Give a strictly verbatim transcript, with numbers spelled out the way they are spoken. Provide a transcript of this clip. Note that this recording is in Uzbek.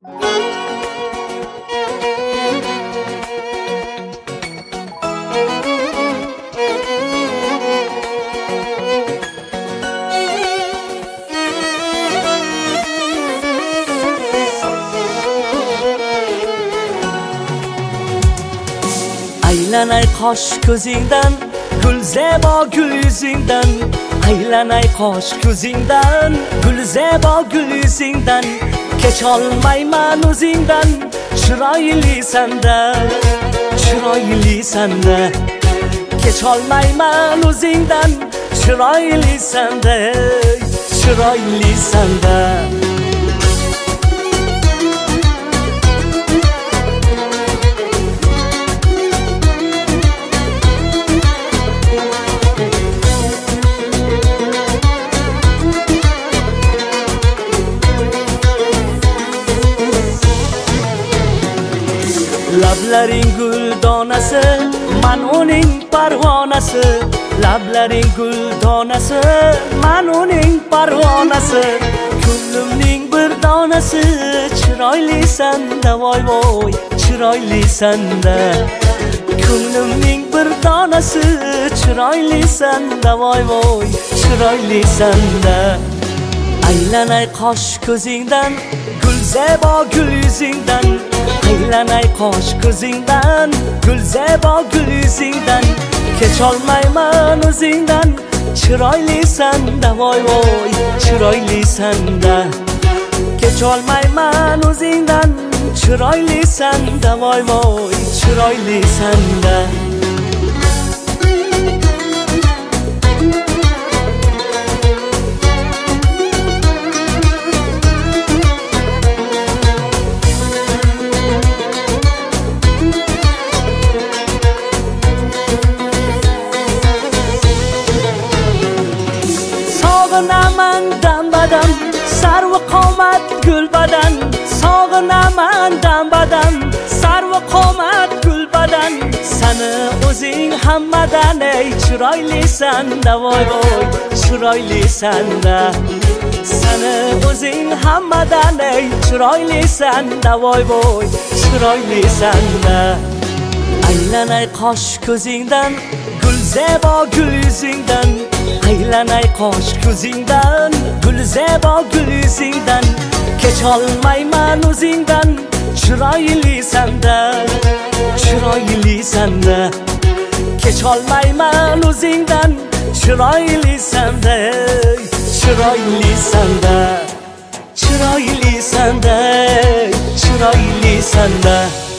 Aylanay qosh ko'zingdan, gulzebo gul yuzingdan. Aylanay qosh ko'zingdan, gulzebo gul yuzingdan. Kecholmayman o'zingdan, chiroylisanda, chiroylisanda. Kecholmayman o'zingdan, chiroylisanda, chiroylisanda. Lablaring gul donasi, man uning parvonasi. Lablaring gul donasi, man uning parvonasi. Ko'nglimning bir donasi, chiroylisanda voy voy, chiroylisanda. Ko'nglimning bir donasi, chiroylisanda voy voy, chiroylisanda. Aylanay qosh ko'zingdan, gulzebo gul yuzingdan. Aylanay qosh ko'zingdan, gulzebo gul yuzingdan. Kecholmayman o'zingdan, chiroylisanda voy voy, chiroylisanda. Kecholmayman o'zingdan, chiroylisanda voy voy, chiroylisanda. Sog'inaman dam-badam, sarvi qomat gul badan. Sog'inaman dam-badam, sarvi qomat gul badan. Sani o'zing hammadan ey chiroylisanda voy voy, chiroylisanda. Sani o'zing hammadan ey chiroylisanda voy voy, chiroylisanda. Aylanay qosh ko'zingdan, gulzebo gul yuzingdan. Aylanay qosh ko'zingdan, gulzebo gul yuzingdan. Kecholmayman o'zingdan, chiroylisanda, chiroylisanda. Kecholmayman o'zingdan, chiroylisanda, chiroylisanda. Chiroylisanda, chiroylisanda.